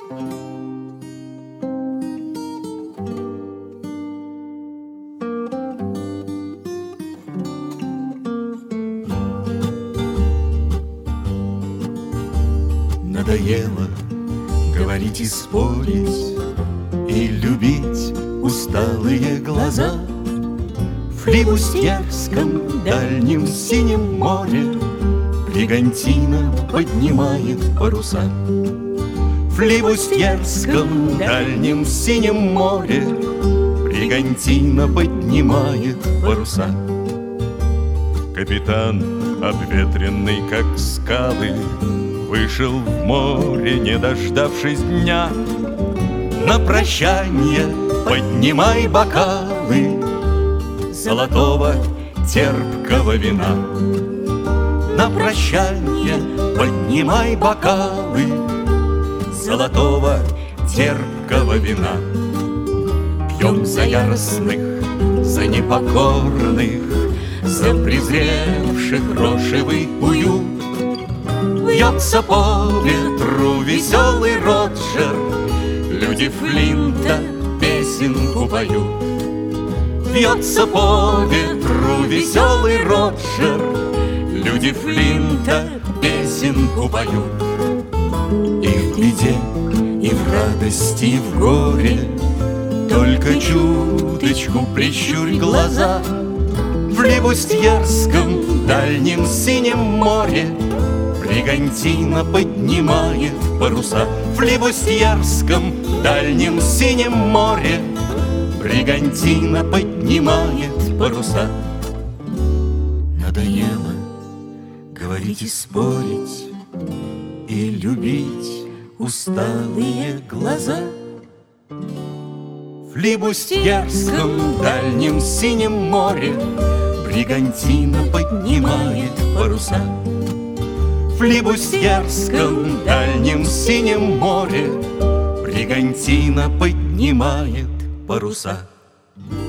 Надоело говорить и спорить, и любить усталые глаза. В флибустьерском дальнем синем море бригантина поднимает паруса. В флибустьерском дальнем синем море бригантина поднимает паруса. Капитан, обветренный как скалы, вышел в море, не дождавшись дня. На прощанье поднимай бокалы золотого терпкого вина. На прощанье поднимай бокалы золотого терпкого вина. Пьем за яростных, за непокорных, за презревших рошевый уют. Вьется по ветру веселый Роджер, люди Флинта песенку поют. Вьется по ветру веселый Роджер, люди Флинта песенку поют. И в беде, и в радости, и в горе только чуточку прищурь глаза. В флибустьерском дальнем синем море бригантина поднимает паруса. В флибустьерском дальнем синем море бригантина поднимает паруса. Надоело говорить и спорить, и любить усталые глаза. В флибустьерском дальнем синем море бригантина поднимает паруса. В флибустьерском дальнем синем море бригантина поднимает паруса.